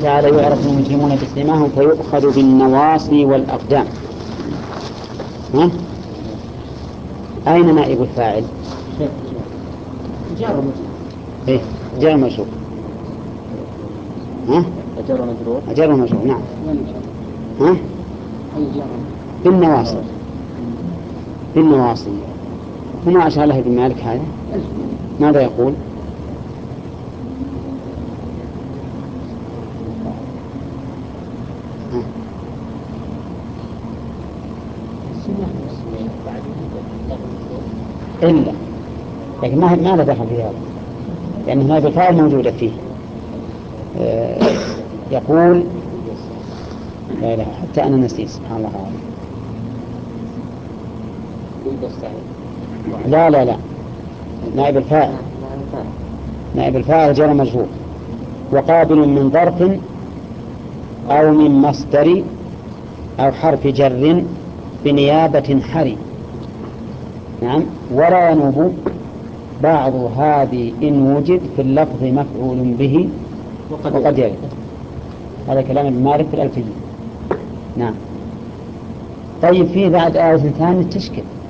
تعالى يعرف المجرمون بسيماهم فيؤخذ بالنواصي والأقدام. ها؟ أين نائب الفاعل؟ إيه؟ جار مجرور. ها؟ أجر مجرور نعم. ها؟ بالنواصي. بالنواصي. هنا أشار له ابن مالك هذا. ماذا يقول؟ إلا لكن ما له دخل في هذا لأن هناك الفاعل موجودة فيه. يقول لا لا حتى أنا نسيت سبحان الله العظيم. لا لا لا نائب الفاعل. نائب الفاعل جار مجرور وقابل من ظرف أو من مصدر أو حرف جر بنيابة حري. نعم. ولا ينوب بعض هذه إن وجد في اللفظ مفعول به وقد يرد. هذا كلام ابن مالك في الألفية. نعم. طيب في بعد آية ثانية تشكل